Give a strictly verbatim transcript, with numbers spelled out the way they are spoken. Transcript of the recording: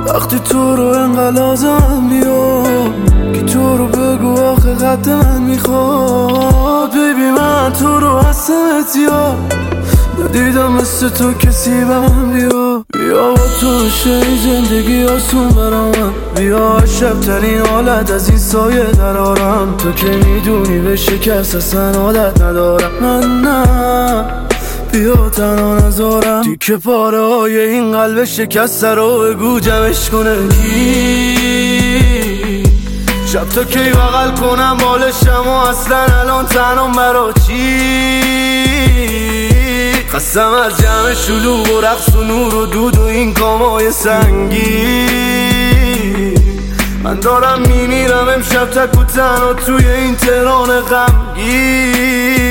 وقتی تو رو انقدر لازم بیا که تو رو بگو آخه قد من میخواد. بیبی من تو رو هستمت یا ندیدم مثل تو کسی به من بیا. بیا با تو شی زندگی آسون برام، بیا شب ترین حالت از این سایه درارم. تو که میدونی به شکست اصلا عادت ندارم من، نه بیا تنها نذارم. تیکه پاره های این قلب شکسته رو بگو جمعش کنه کی. شب تا کی بغل کنم بالشم و اصلا الان تنم برا چی. خستم از جمع شلوغ و رقص و نور و دود و این کامای سنگی. من دارم میمیرم امشب تک و تنها توی این تهران غمگین.